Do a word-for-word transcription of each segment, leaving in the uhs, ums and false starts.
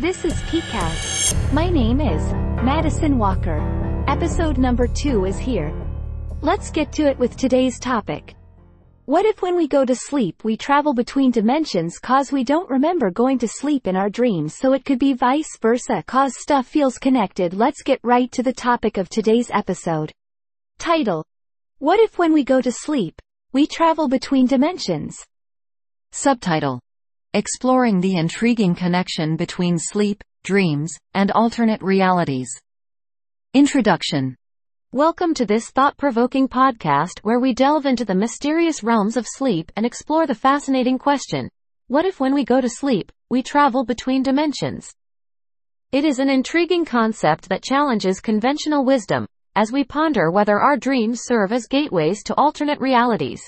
This is PCast. My name is Madison Walker. Episode number two is here. Let's get to it with today's topic. What if when we go to sleep we travel between dimensions cause we don't remember going to sleep in our dreams, so it could be vice versa cause stuff feels connected. Let's get right to the topic of today's episode. Title: What if when we go to sleep, we travel between dimensions? Subtitle: Exploring the intriguing connection between sleep, dreams, and alternate realities. Introduction. Welcome to this thought-provoking podcast where we delve into the mysterious realms of sleep and explore the fascinating question: what if when we go to sleep, we travel between dimensions? It is an intriguing concept that challenges conventional wisdom, as we ponder whether our dreams serve as gateways to alternate realities.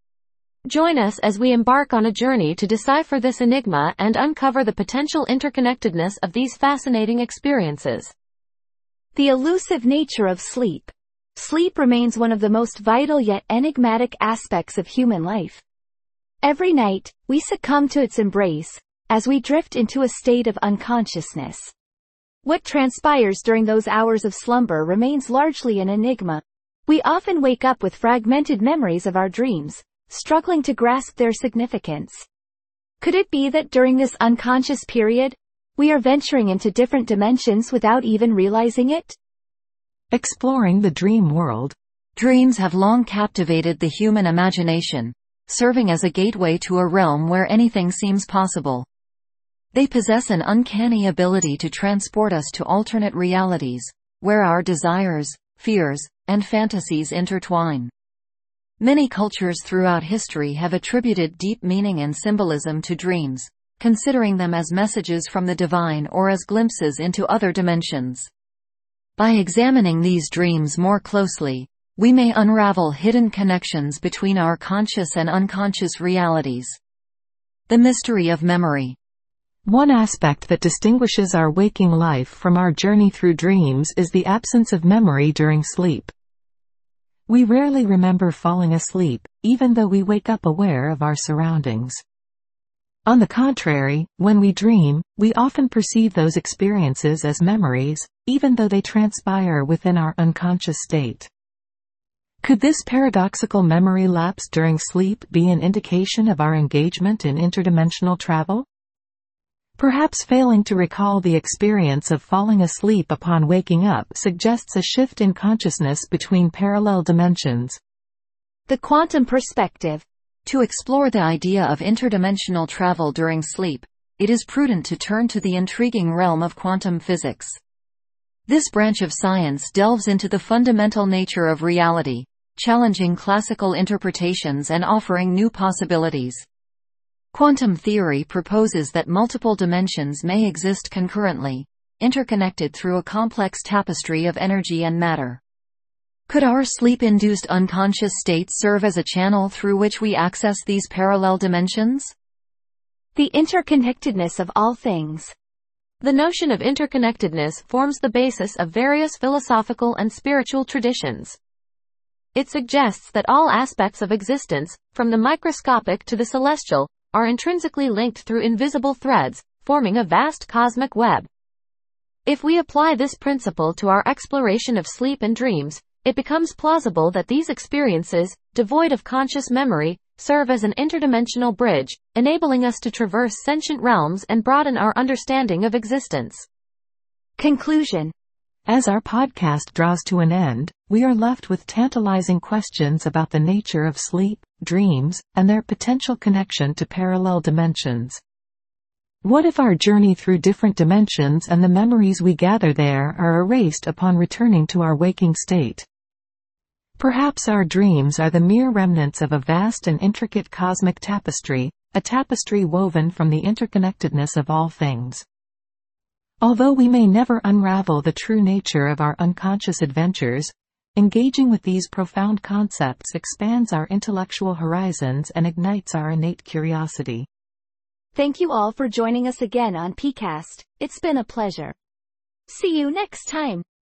Join us as we embark on a journey to decipher this enigma and uncover the potential interconnectedness of these fascinating experiences. The elusive nature of sleep. Sleep remains one of the most vital yet enigmatic aspects of human life. Every night, we succumb to its embrace, as we drift into a state of unconsciousness. What transpires during those hours of slumber remains largely an enigma. We often wake up with fragmented memories of our dreams, struggling to grasp their significance. Could it be that during this unconscious period, we are venturing into different dimensions without even realizing it? Exploring the dream world. Dreams have long captivated the human imagination, serving as a gateway to a realm where anything seems possible. They possess an uncanny ability to transport us to alternate realities, where our desires, fears, and fantasies intertwine. Many cultures throughout history have attributed deep meaning and symbolism to dreams, considering them as messages from the divine or as glimpses into other dimensions. By examining these dreams more closely, we may unravel hidden connections between our conscious and unconscious realities. The mystery of memory. One aspect that distinguishes our waking life from our journey through dreams is the absence of memory during sleep. We rarely remember falling asleep, even though we wake up aware of our surroundings. On the contrary, when we dream, we often perceive those experiences as memories, even though they transpire within our unconscious state. Could this paradoxical memory lapse during sleep be an indication of our engagement in interdimensional travel? Perhaps failing to recall the experience of falling asleep upon waking up suggests a shift in consciousness between parallel dimensions. The quantum perspective. To explore the idea of interdimensional travel during sleep, it is prudent to turn to the intriguing realm of quantum physics. This branch of science delves into the fundamental nature of reality, challenging classical interpretations and offering new possibilities. Quantum theory proposes that multiple dimensions may exist concurrently, interconnected through a complex tapestry of energy and matter. Could our sleep-induced unconscious state serve as a channel through which we access these parallel dimensions? The interconnectedness of all things. The notion of interconnectedness forms the basis of various philosophical and spiritual traditions. It suggests that all aspects of existence, from the microscopic to the celestial, are intrinsically linked through invisible threads, forming a vast cosmic web. If we apply this principle to our exploration of sleep and dreams, it becomes plausible that these experiences, devoid of conscious memory, serve as an interdimensional bridge, enabling us to traverse sentient realms and broaden our understanding of existence. Conclusion. As our podcast draws to an end, we are left with tantalizing questions about the nature of sleep, dreams, and their potential connection to parallel dimensions. What if our journey through different dimensions and the memories we gather there are erased upon returning to our waking state? Perhaps our dreams are the mere remnants of a vast and intricate cosmic tapestry, a tapestry woven from the interconnectedness of all things. Although we may never unravel the true nature of our unconscious adventures, engaging with these profound concepts expands our intellectual horizons and ignites our innate curiosity. Thank you all for joining us again on PCast. It's been a pleasure. See you next time.